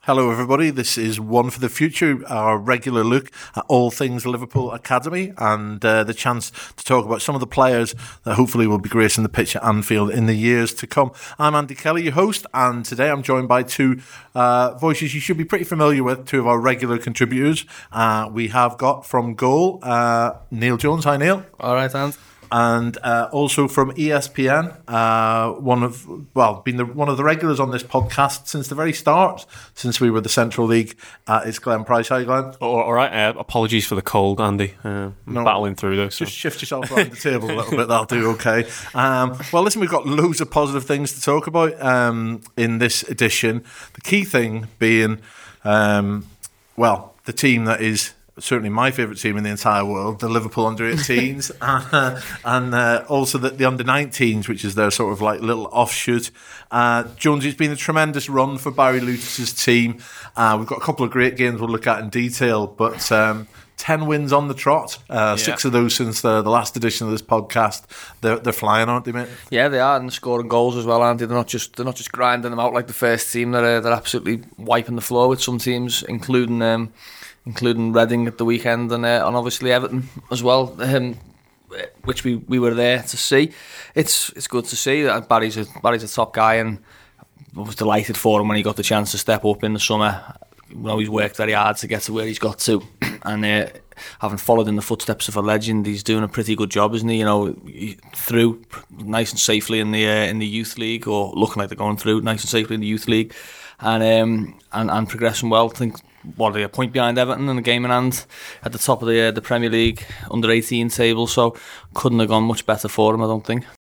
Hello everybody, this is One for the Future, our regular look at all things Liverpool Academy and the chance to talk about some of the players that hopefully will be gracing the pitch at Anfield in the years to come. I'm Andy Kelly, your host, and today I'm joined by two voices you should be pretty familiar with, two of our regular contributors. We have got from Goal, Neil Jones. Hi Neil. Alright, Andy. And also from ESPN, one of the regulars on this podcast since the very start, since we were the Central League. It's Glenn Price. Hi, Glenn. All right. Apologies for the cold, Andy. Battling through this. Just shift yourself around the table a little bit. That'll do okay. Well, listen, we've got loads of positive things to talk about in this edition. The key thing being, the team that is certainly my favourite team in the entire world, the Liverpool under-18s, and also the under-19s, which is their sort of like little offshoot. Jonesy, it's been a tremendous run for Barry Lutis's team. We've got a couple of great games we'll look at in detail, but 10 wins on the trot, 6 of those since the last edition of this podcast. They're flying, aren't they, mate? Yeah, they are, and scoring goals as well, Andy. They're not just grinding them out like the first team. They're absolutely wiping the floor with some teams, including Reading at the weekend and obviously Everton as well, which we were there to see. It's good to see that Barry's a top guy, and I was delighted for him when he got the chance to step up in the summer. He's worked very hard to get to where he's got to, and having followed in the footsteps of a legend, he's doing a pretty good job, isn't he? Through nice and safely in the youth league, or looking like they're going through nice and safely in the youth league, and progressing well. I think a point behind Everton in the game in hand at the top of the Premier League under-18 table, so couldn't have gone much better for him, I don't think.